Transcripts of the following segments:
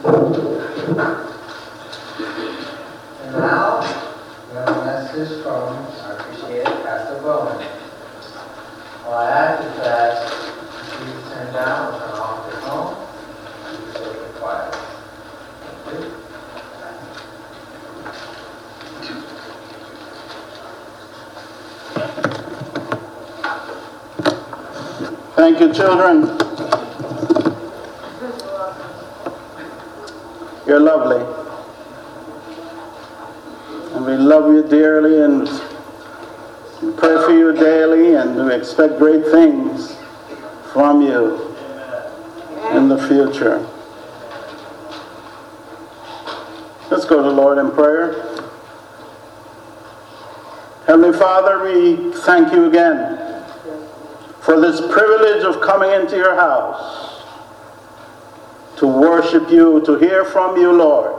And now, we have a message from our appreciated Pastor Bowen. All I ask is that please turn down or turn off your phone and keep it quiet. Thank you. Thank you, children. You're lovely. And we love you dearly and we pray for you daily, and we expect great things from you in the future. Let's go to the Lord in prayer. Heavenly Father, we thank you again for this privilege of coming into your house to worship you, to hear from you, Lord.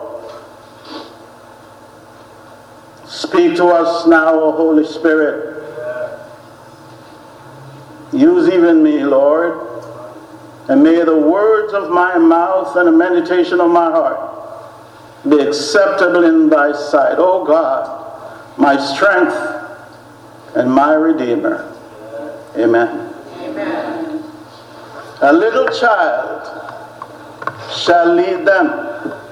Speak to us now, O Holy Spirit. Use even me, Lord, and may the words of my mouth and the meditation of my heart be acceptable in thy sight, O God, my strength and my Redeemer. Amen. Amen. A little child shall lead them.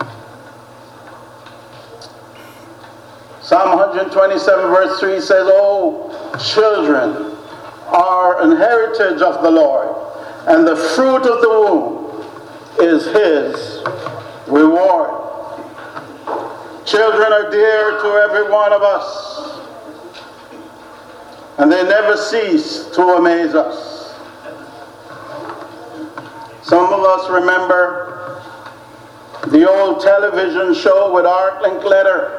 Psalm 127 verse 3 says, "O children are an heritage of the Lord, and the fruit of the womb is his reward." Children are dear to every one of us, and they never cease to amaze us. Some of us remember the old television show with Art Linkletter,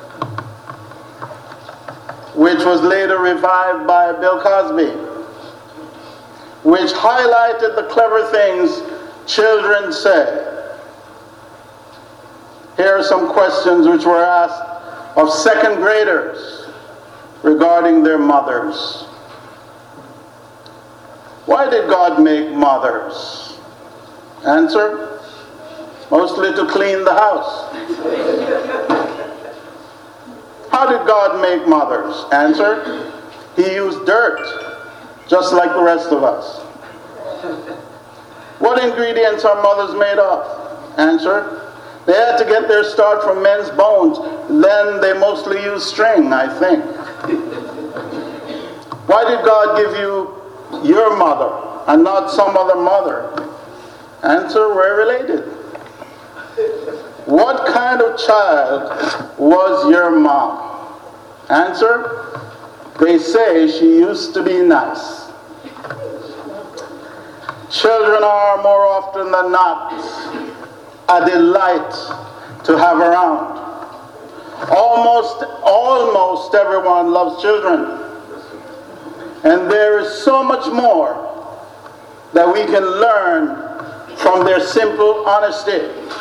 which was later revived by Bill Cosby, which highlighted the clever things children say. Here are some questions which were asked of second graders regarding their mothers. Why did God make mothers? Answer: mostly to clean the house. How did God make mothers? Answer: he used dirt, just like the rest of us. What ingredients are mothers made of? Answer: they had to get their start from men's bones. Then they mostly use string, I think. Why did God give you your mother and not some other mother? Answer: we're related. What kind of child was your mom? Answer: they say she used to be nice. Children are more often than not a delight to have around. Almost everyone loves children. And there is so much more that we can learn from their simple honesty.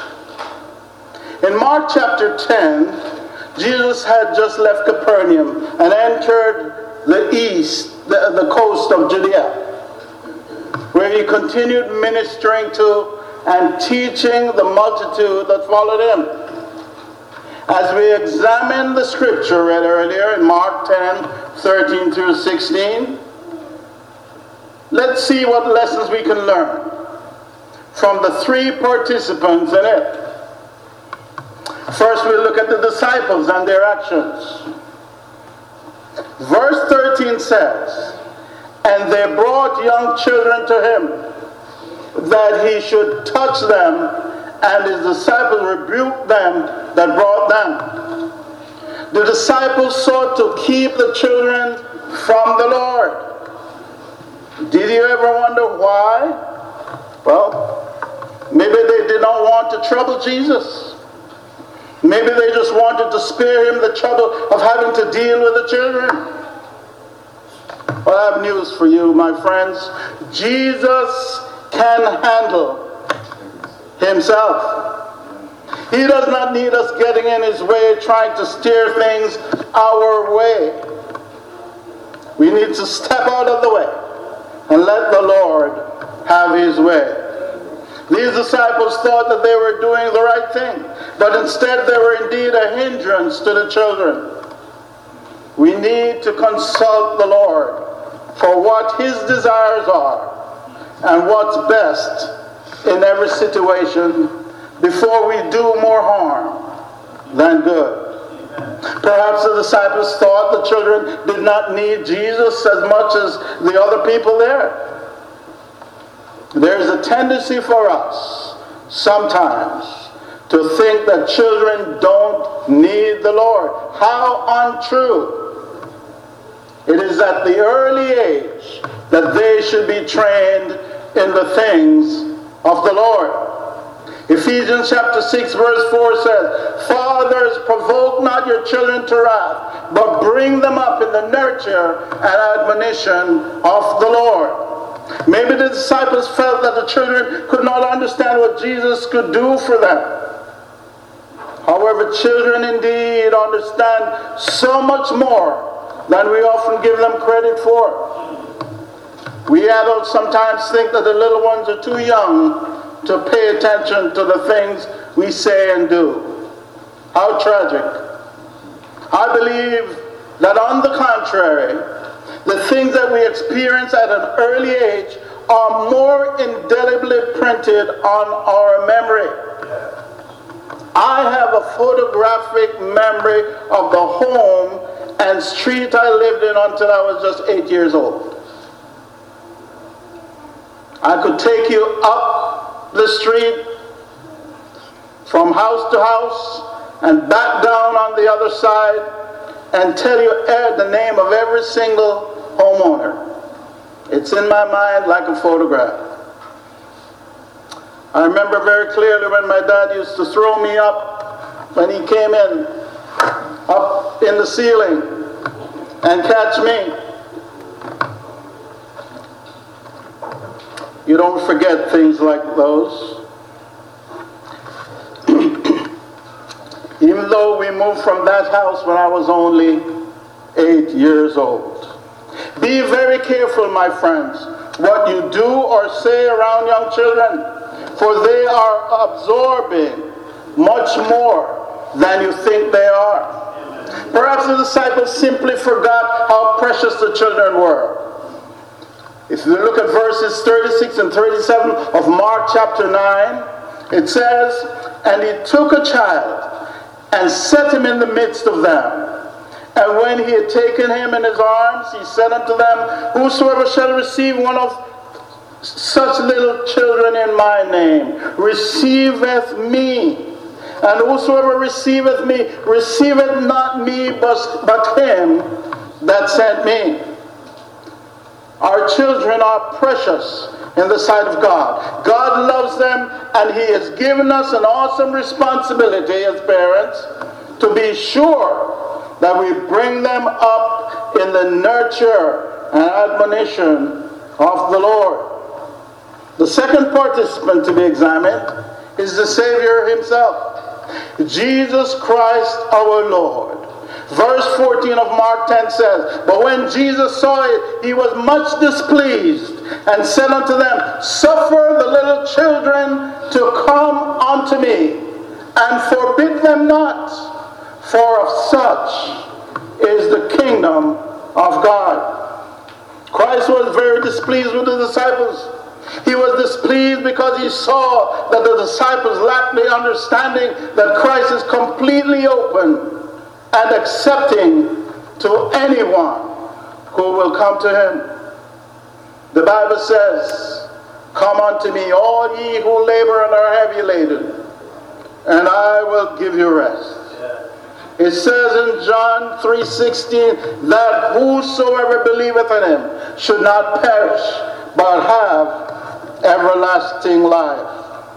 In Mark chapter 10, Jesus had just left Capernaum and entered the coast of Judea, where he continued ministering to and teaching the multitude that followed him. As we examine the scripture read earlier in Mark 10:13 through 16, let's see what lessons we can learn from the three participants in it. First, we'll look at the disciples and their actions. Verse 13 says, "And they brought young children to him, that he should touch them, and his disciples rebuked them that brought them." The disciples sought to keep the children from the Lord. Did you ever wonder why? Well, maybe they did not want to trouble Jesus. Maybe they just wanted to spare him the trouble of having to deal with the children. Well, I have news for you, my friends. Jesus can handle himself. He does not need us getting in his way, trying to steer things our way. We need to step out of the way and let the Lord have his way. These disciples thought that they were doing the right thing, but instead they were indeed a hindrance to the children. We need to consult the Lord for what His desires are and what's best in every situation before we do more harm than good. Perhaps the disciples thought the children did not need Jesus as much as the other people there. There's a tendency for us sometimes to think that children don't need the Lord. How untrue. It is at the early age that they should be trained in the things of the Lord. Ephesians chapter 6 verse 4 says, "Fathers, provoke not your children to wrath, but bring them up in the nurture and admonition of the Lord." Maybe the disciples felt that the children could not understand what Jesus could do for them. However, children indeed understand so much more than we often give them credit for. We adults sometimes think that the little ones are too young to pay attention to the things we say and do. How tragic. I believe that on the contrary, the things that we experience at an early age are more indelibly printed on our memory. I have a photographic memory of the home and street I lived in until I was just 8 years old. I could take you up the street from house to house and back down on the other side and tell you the name of every single homeowner. It's in my mind like a photograph. I remember very clearly when my dad used to throw me up when he came in, up in the ceiling and catch me. You don't forget things like those. Even though we moved from that house when I was only 8 years old. Be very careful, my friends, what you do or say around young children, for they are absorbing much more than you think they are. Perhaps the disciples simply forgot how precious the children were. If you look at verses 36 and 37 of Mark chapter 9, it says, "And he took a child and set him in the midst of them. And when he had taken him in his arms, he said unto them, Whosoever shall receive one of such little children in my name, receiveth me. And whosoever receiveth me, receiveth not me, but him that sent me." Our children are precious in the sight of God. God loves them, and He has given us an awesome responsibility as parents to be sure that we bring them up in the nurture and admonition of the Lord. The second participant to be examined is the Savior Himself, Jesus Christ our Lord. Verse 14 of Mark 10 says, "But when Jesus saw it, He was much displeased, and said unto them, Suffer the little children to come unto me, and forbid them not, for of such is the kingdom of God." Christ was very displeased with the disciples. He was displeased because He saw that the disciples lacked the understanding that Christ is completely open and accepting to anyone who will come to Him. The Bible says, "Come unto me, all ye who labor and are heavy laden, and I will give you rest." It says in John 3:16 that whosoever believeth in Him should not perish, but have everlasting life.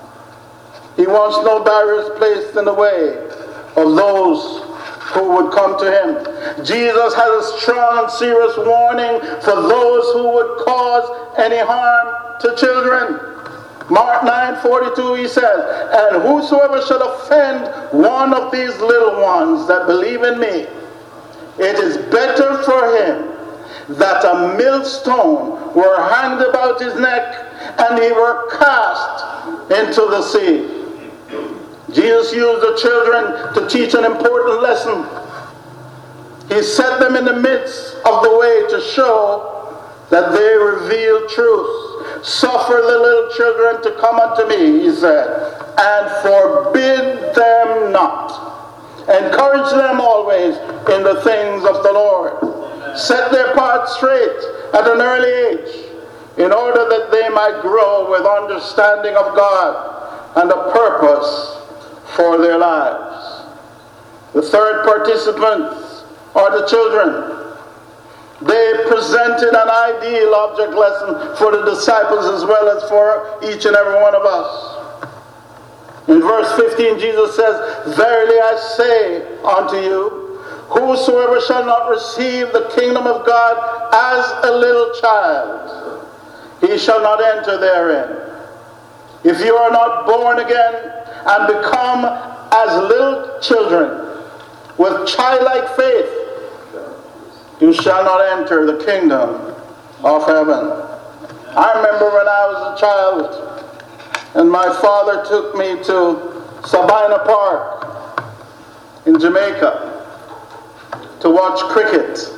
He wants no barriers placed in the way of those who would come to Him. Jesus has a strong and serious warning for those who would cause any harm to children. Mark 9:42, He says, "And whosoever shall offend one of these little ones that believe in me, it is better for him that a millstone were hanged about his neck, and they were cast into the sea. Jesus used the children to teach an important lesson. He set them in the midst of the way to show that they reveal truth. Suffer the little children to come unto me, he said, and forbid them not. Encourage them always in the things of the Lord. Set their path straight at an early age, in order that they might grow with understanding of God and a purpose for their lives. The third participants are the children. They presented an ideal object lesson for the disciples as well as for each and every one of us. In verse 15, Jesus says, "Verily I say unto you, whosoever shall not receive the kingdom of God as a little child, he shall not enter therein. If you are not born again and become as little children with childlike faith, you shall not enter the kingdom of heaven." I remember when I was a child and my father took me to Sabina Park in Jamaica to watch cricket.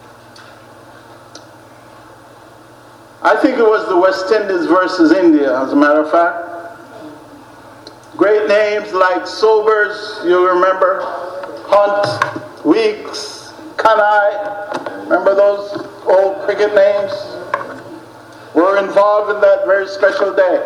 I think it was the West Indies versus India, as a matter of fact. Great names like Sobers, you'll remember, Hunt, Weeks, Kanai, remember those old cricket names? Were involved in that very special day.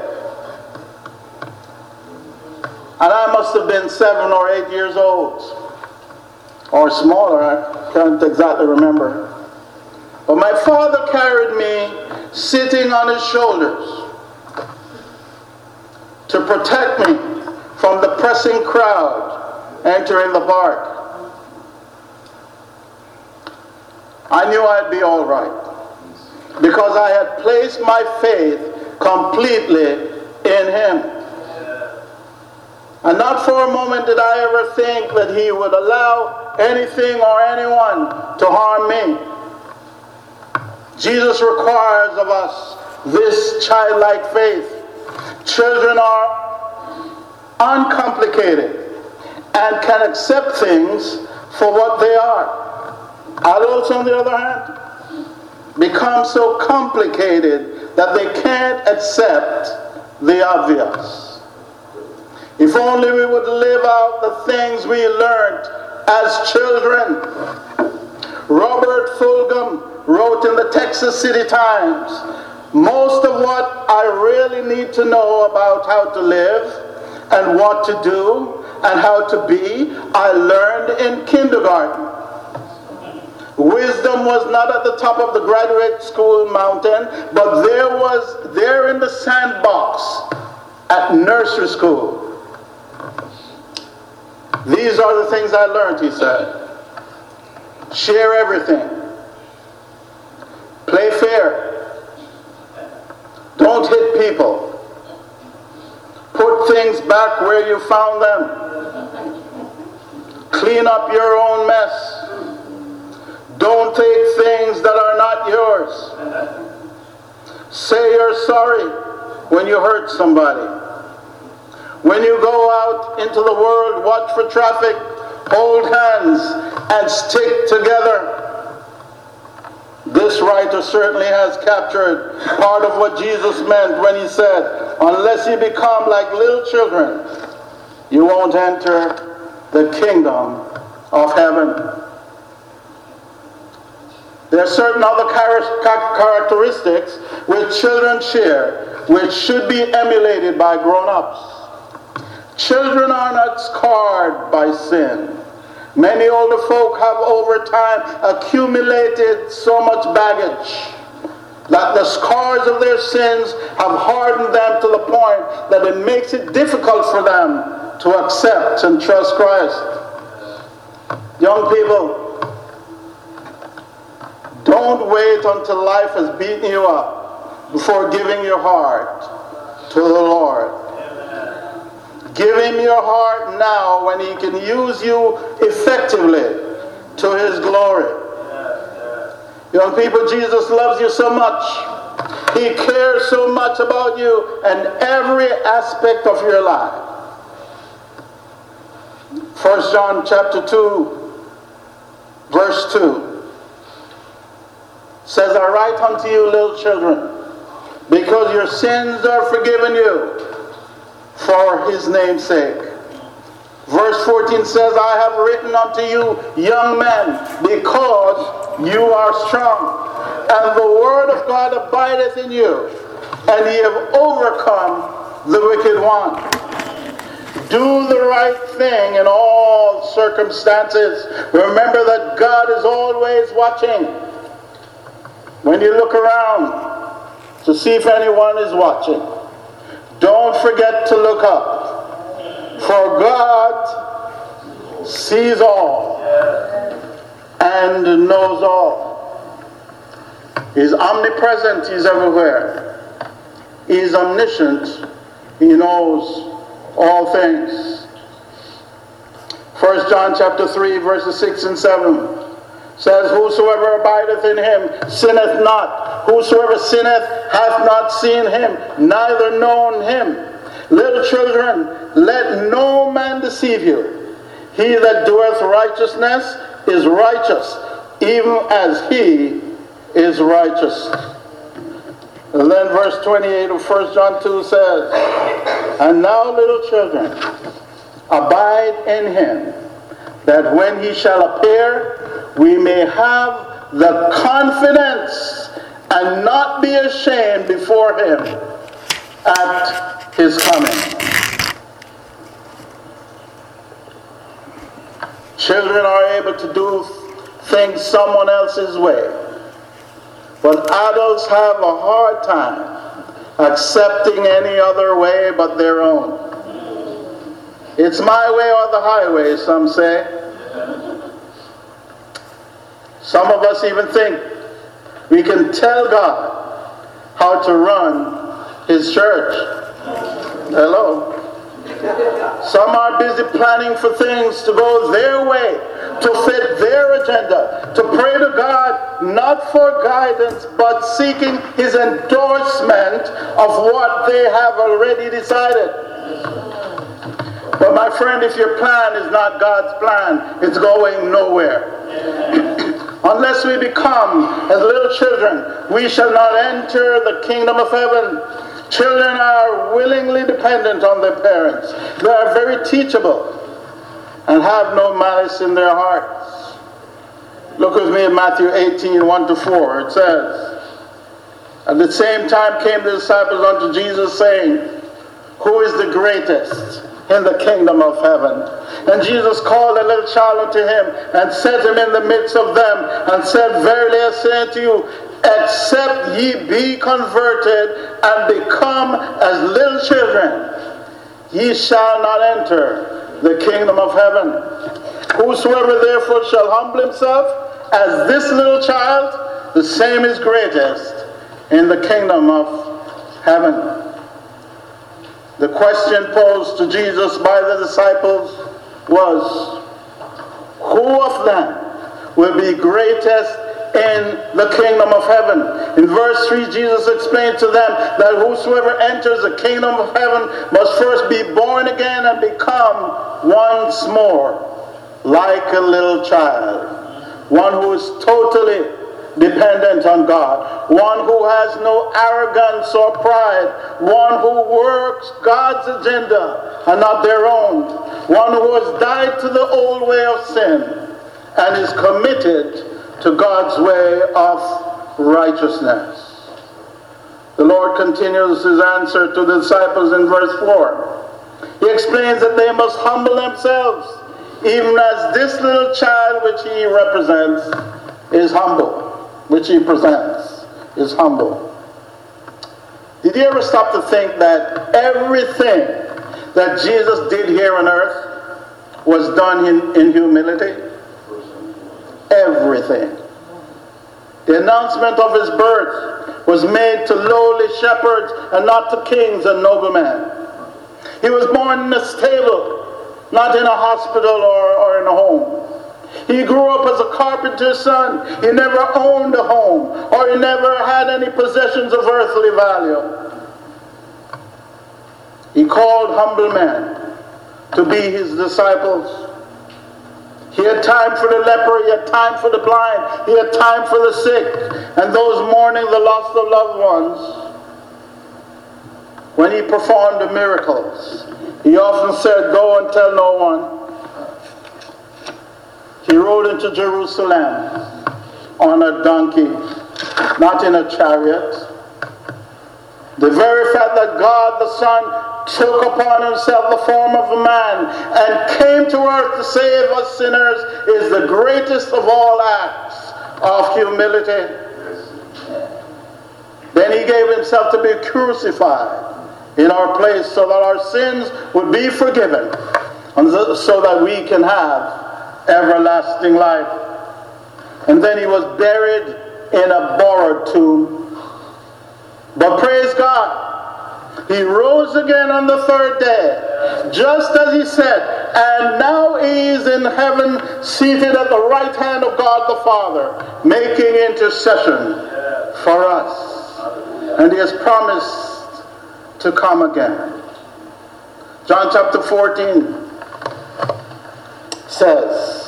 And I must have been 7 or 8 years old, or smaller, I can't exactly remember. But my father carried me sitting on his shoulders to protect me from the pressing crowd entering the park. I knew I'd be all right because I had placed my faith completely in him. And not for a moment did I ever think that he would allow anything or anyone to harm me. Jesus requires of us this childlike faith. Children are uncomplicated and can accept things for what they are. Adults, on the other hand, become so complicated that they can't accept the obvious. If only we would live out the things we learned as children. Robert Fulghum wrote in the Texas City Times, "Most of what I really need to know about how to live and what to do and how to be, I learned in kindergarten. Wisdom was not at the top of the graduate school mountain, but there in the sandbox at nursery school. These are the things I learned," he said. Share everything. Play fair. Don't hit people. Put things back where you found them. Clean up your own mess. Don't take things that are not yours. Say you're sorry when you hurt somebody. When you go out into the world, watch for traffic, hold hands, and stick together. This writer certainly has captured part of what Jesus meant when he said, "Unless you become like little children, you won't enter the kingdom of heaven." There are certain other characteristics which children share, which should be emulated by grown-ups. Children are not scarred by sin. Many older folk have over time accumulated so much baggage that the scars of their sins have hardened them to the point that it makes it difficult for them to accept and trust Christ. Young people, don't wait until life has beaten you up before giving your heart to the Lord. Give him your heart now when he can use you effectively to his glory. Young people, Jesus loves you so much He cares so much about you and every aspect of your life. 1 John chapter 2, verse 2 says, I write unto you, little children, because your sins are forgiven you for his name's sake. Verse 14 says, I have written unto you, young men, because you are strong, and the word of God abideth in you, and ye have overcome the wicked one. Do the right thing in all circumstances. Remember that God is always watching. When you look around to see if anyone is watching, don't forget to look up. For God sees all and knows all. He's omnipresent. He's everywhere. He's omniscient. He knows all things. 1 John chapter 3, verses 6 and 7 says, whosoever abideth in him sinneth not. Whosoever sinneth hath not seen him, neither known him. Little children, let no man deceive you. He that doeth righteousness is righteous, even as he is righteous. And then verse 28 of 1 John 2 says, and now, little children, abide in him, that when he shall appear, we may have the confidence and not be ashamed before him at his coming. Children are able to do things someone else's way, but adults have a hard time accepting any other way but their own. It's my way or the highway, some say. Some of us even think we can tell God how to run his church. Hello. Some are busy planning for things to go their way, to fit their agenda, to pray to God not for guidance but seeking his endorsement of what they have already decided. But my friend, if your plan is not God's plan, it's going nowhere. Unless we become as little children, we shall not enter the kingdom of heaven. Children are willingly dependent on their parents. They are very teachable and have no malice in their hearts. Look with me in Matthew 18, 1-4. It says, at the same time came the disciples unto Jesus, saying, who is the greatest in the kingdom of heaven? And Jesus called a little child unto him, and set him in the midst of them, and said, verily I say unto you, except ye be converted and become as little children, ye shall not enter the kingdom of heaven. Whosoever therefore shall humble himself as this little child, the same is greatest in the kingdom of heaven. The question posed to Jesus by the disciples was, who of them will be greatest in the kingdom of heaven? In verse 3, Jesus explained to them that whosoever enters the kingdom of heaven must first be born again and become once more like a little child, one who is totally dependent on God, one who has no arrogance or pride, one who works God's agenda and not their own, one who has died to the old way of sin and is committed to God's way of righteousness. The Lord continues his answer to the disciples in verse 4. He explains that they must humble themselves, even as this little child which he represents is humble. Which he presents is humble. Did you ever stop to think that everything that Jesus did here on earth was done in humility? Everything. The announcement of his birth was made to lowly shepherds and not to kings and noblemen. He was born in a stable, not in a hospital or in a home. He grew up as a carpenter's son. He never owned a home, or he never had any possessions of earthly value. He called humble men to be his disciples. He had time for the leper, he had time for the blind, he had time for the sick, and those mourning the loss of loved ones. When he performed the miracles, he often said, "Go and tell no one." He rode into Jerusalem on a donkey, not in a chariot. The very fact that God the Son took upon himself the form of a man and came to earth to save us sinners is the greatest of all acts of humility. Then he gave himself to be crucified in our place so that our sins would be forgiven and so that we can have everlasting life. And then he was buried in a borrowed tomb. But praise God, he rose again on the third day, just as he said, and now he is in heaven, seated at the right hand of God the Father, making intercession for us. And he has promised to come again. John chapter 14 says,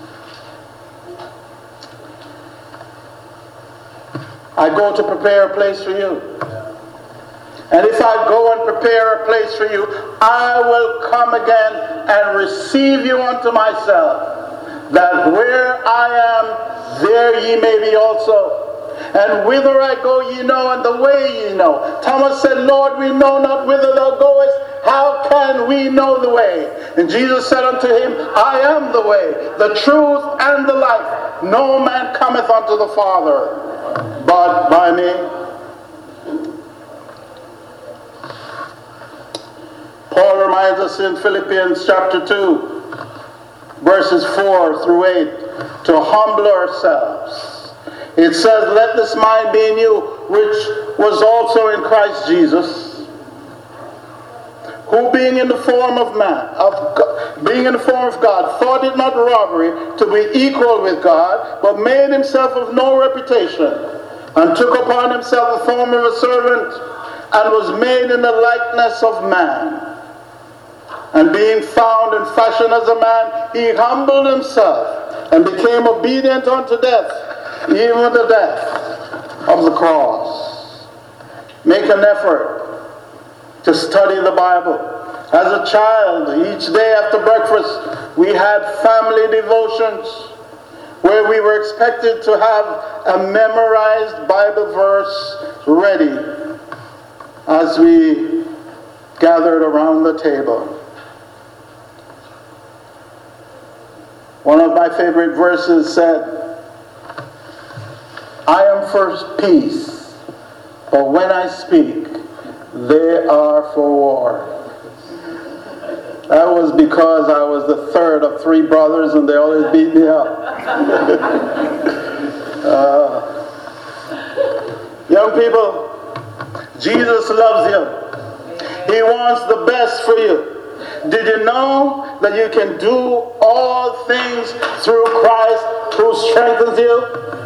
I go to prepare a place for you. And if I go and prepare a place for you, I will come again and receive you unto myself, that where I am, there ye may be also. And whither I go ye know, and the way ye know. Thomas said, Lord, we know not whither thou goest. How can we know the way? And Jesus said unto him, I am the way, the truth, and the life. No man cometh unto the Father but by me. Paul reminds us in Philippians chapter 2, verses 4 through 8, to humble ourselves. It says, let this mind be in you, which was also in Christ Jesus, who being in the form of God, thought it not robbery to be equal with God, but made himself of no reputation, and took upon himself the form of a servant, and was made in the likeness of man. And being found in fashion as a man, he humbled himself, and became obedient unto death, even the death of the cross. Make an effort to study the Bible. As a child, each day after breakfast, we had family devotions where we were expected to have a memorized Bible verse ready as we gathered around the table. One of my favorite verses said, I am for peace, but when I speak, they are for war. That was because I was the third of three brothers and they always beat me up. Young people, Jesus loves you. He wants the best for you. Did you know that you can do all things through Christ who strengthens you?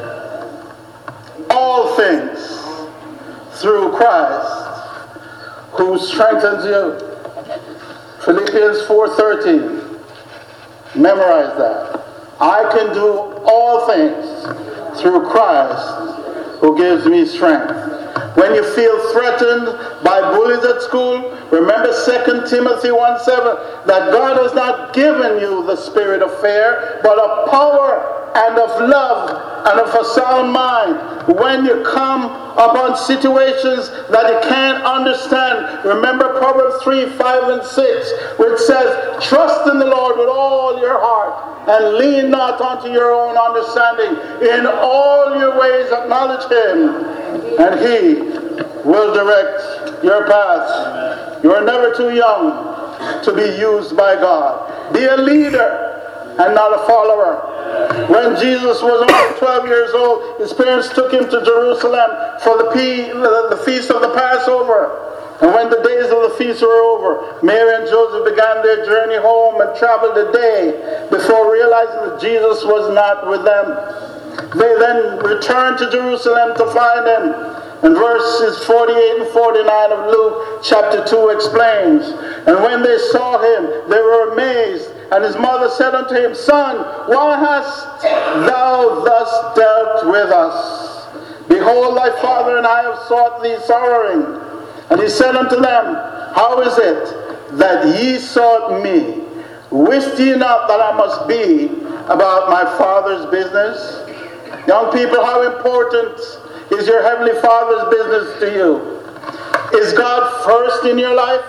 All things through Christ who strengthens you. Philippians 4:13. Memorize that. I can do all things through Christ who gives me strength. When you feel threatened by bullies at school, remember 2 Timothy 1:7, that God has not given you the spirit of fear, but of power and of love and of a sound mind. When you come upon situations that you can't understand, remember Proverbs 3:5 and 6, which says, trust in the Lord with all your heart and lean not unto your own understanding. In all your ways acknowledge him, and he will direct your paths. You are never too young to be used by God. Be a leader and not a follower. When Jesus was only 12 years old, his parents took him to Jerusalem for the feast of the Passover. And when the days of the feast were over, Mary and Joseph began their journey home and traveled a day before realizing that Jesus was not with them. They then returned to Jerusalem to find him. And verses 48 and 49 of Luke chapter 2 explains, and when they saw him, they were amazed. And his mother said unto him, Son, why hast thou thus dealt with us? Behold, thy father and I have sought thee sorrowing. And he said unto them, How is it that ye sought me? Wist ye not that I must be about my Father's business? Young people, how important is your Heavenly Father's business to you? Is God first in your life?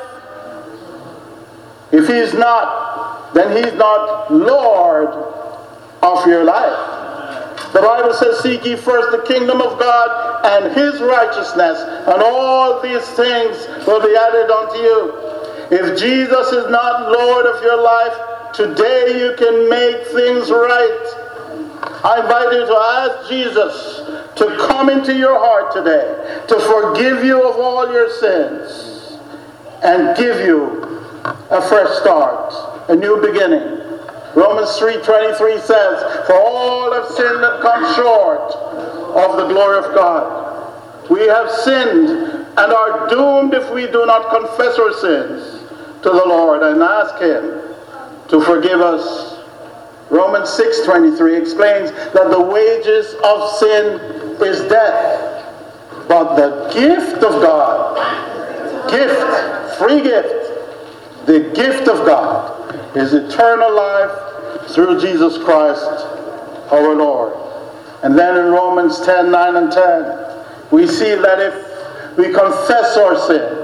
If He's not, then He's not Lord of your life. The Bible says, Seek ye first the kingdom of God and His righteousness, and all these things will be added unto you. If Jesus is not Lord of your life, today you can make things right. I invite you to ask Jesus to come into your heart today, to forgive you of all your sins, and give you a fresh start, a new beginning. Romans 3:23 says, For all have sinned and come short of the glory of God. We have sinned and are doomed if we do not confess our sins to the Lord and ask Him to forgive us. Romans 6:23 explains that the wages of sin is death, but the gift of God, free gift, the gift of God is eternal life through Jesus Christ our Lord. And then in Romans 10:9 and 10, we see that if we confess our sins,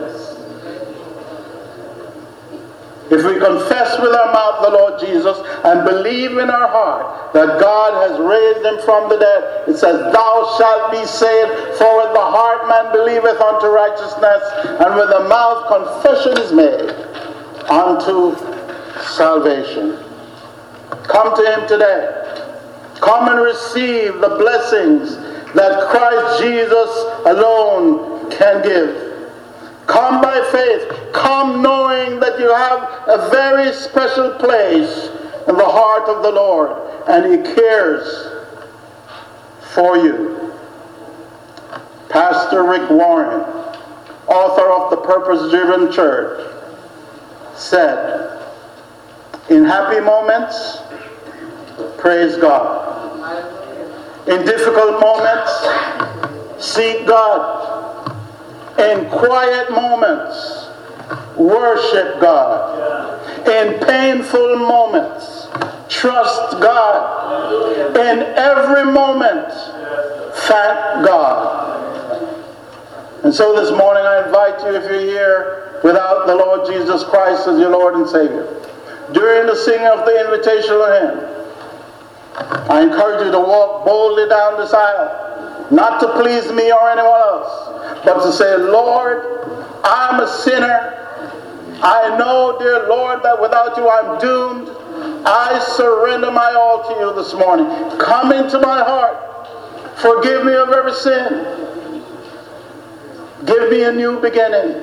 if we confess with our mouth the Lord Jesus and believe in our heart that God has raised him from the dead, it says, Thou shalt be saved, for with the heart man believeth unto righteousness, and with the mouth confession is made unto salvation. Come to him today. Come and receive the blessings that Christ Jesus alone can give. Come by faith. Come knowing that you have a very special place in the heart of the Lord, and He cares for you. Pastor Rick Warren, author of The Purpose-Driven Church, said, In happy moments, praise God. In difficult moments, seek God. In quiet moments, worship God. In painful moments, trust God. In every moment, thank God. And so this morning I invite you, if you're here without the Lord Jesus Christ as your Lord and Savior, during the singing of the invitational hymn, I encourage you to walk boldly down this aisle, not to please me or anyone else, but to say, Lord, I'm a sinner. I know, dear Lord, that without you I'm doomed. I surrender my all to you this morning. Come into my heart. Forgive me of every sin. Give me a new beginning.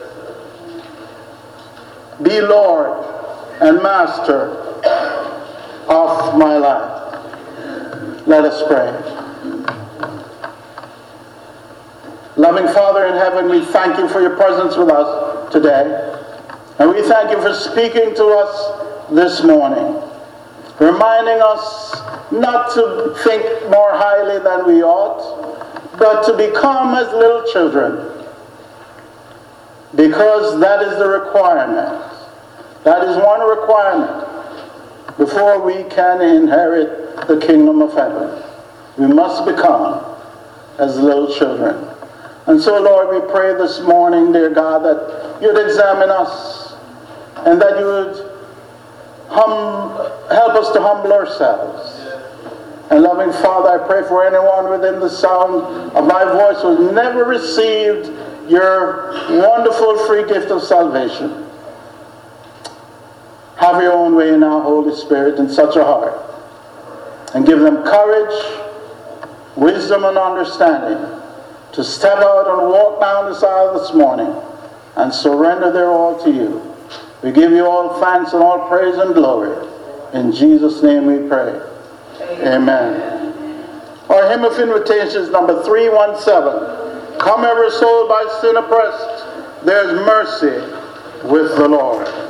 Be Lord and Master of my life. Let us pray. Loving Father in heaven, we thank you for your presence with us today. And we thank you for speaking to us this morning, reminding us not to think more highly than we ought, but to become as little children, because that is the requirement. That is one requirement before we can inherit the kingdom of heaven. We must become as little children. And so, Lord, we pray this morning, dear God, that you'd examine us and that you would help us to humble ourselves. And loving Father, I pray for anyone within the sound of my voice who has never received your wonderful free gift of salvation. Have your own way now, Holy Spirit, in such a heart. And give them courage, wisdom, and understanding to step out and walk down this aisle this morning and surrender their all to you. We give you all thanks and all praise and glory. In Jesus' name we pray. Amen. Our hymn of invitation is number 317. Come every soul by sin oppressed, there's mercy with the Lord.